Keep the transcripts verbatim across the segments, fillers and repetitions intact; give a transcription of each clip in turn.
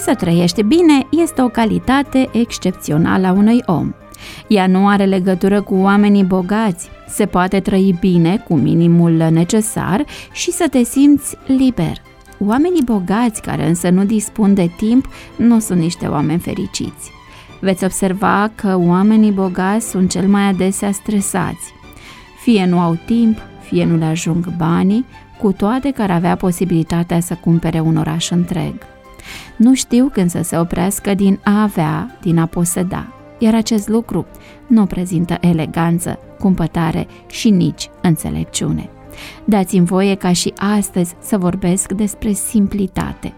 să trăiești bine este o calitate excepțională a unui om. Ea nu are legătură cu oamenii bogați. Se poate trăi bine cu minimul necesar și să te simți liber. Oamenii bogați care însă nu dispun de timp nu sunt niște oameni fericiți. Veți observa că oamenii bogați sunt cel mai adesea stresați. Fie nu au timp, fie nu le ajung banii, cu toate că ar avea posibilitatea să cumpere un oraș întreg. Nu știu când să se oprească din a avea, din a poseda, iar acest lucru nu prezintă eleganță, cumpătare și nici înțelepciune. Dați-mi voie ca și astăzi să vorbesc despre simplitate.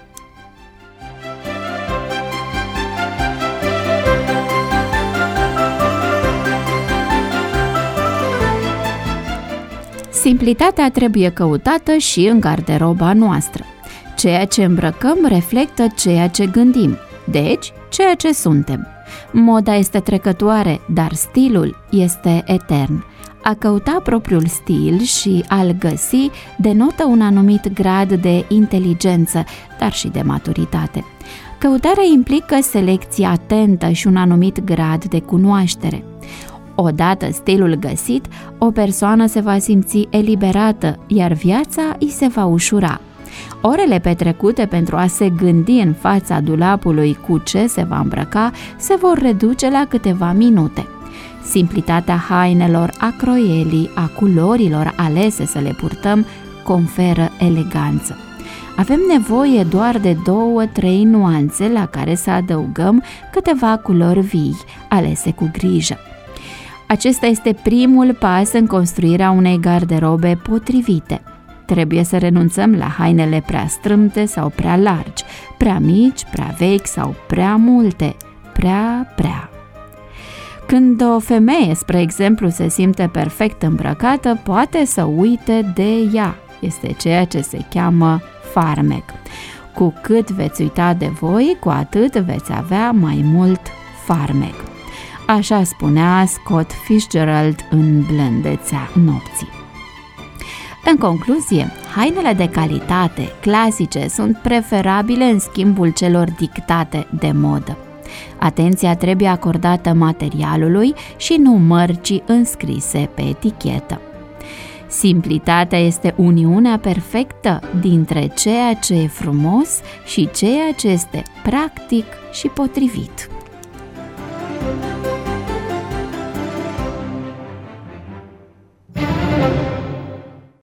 Simplitatea trebuie căutată și în garderoba noastră. Ceea ce îmbrăcăm reflectă ceea ce gândim, deci ceea ce suntem. Moda este trecătoare, dar stilul este etern. A căuta propriul stil și a-l găsi denotă un anumit grad de inteligență, dar și de maturitate. Căutarea implică selecție atentă și un anumit grad de cunoaștere. Odată stilul găsit, o persoană se va simți eliberată, iar viața îi se va ușura. Orele petrecute pentru a se gândi în fața dulapului cu ce se va îmbrăca se vor reduce la câteva minute. Simplitatea hainelor, a croielii, a culorilor alese să le purtăm conferă eleganță. Avem nevoie doar de două, trei nuanțe la care să adăugăm câteva culori vii, alese cu grijă. Acesta este primul pas în construirea unei garderobe potrivite. Trebuie să renunțăm la hainele prea strâmte sau prea largi, prea mici, prea vechi sau prea multe, prea, prea. Când o femeie, spre exemplu, se simte perfect îmbrăcată, poate să uite de ea. Este ceea ce se cheamă farmec. Cu cât veți uita de voi, cu atât veți avea mai mult farmec. Așa spunea Scott Fitzgerald în Blândețea nopții. În concluzie, hainele de calitate, clasice, sunt preferabile în schimbul celor dictate de modă. Atenția trebuie acordată materialului și nu mărcii înscrise pe etichetă. Simplitatea este uniunea perfectă dintre ceea ce e frumos și ceea ce este practic și potrivit.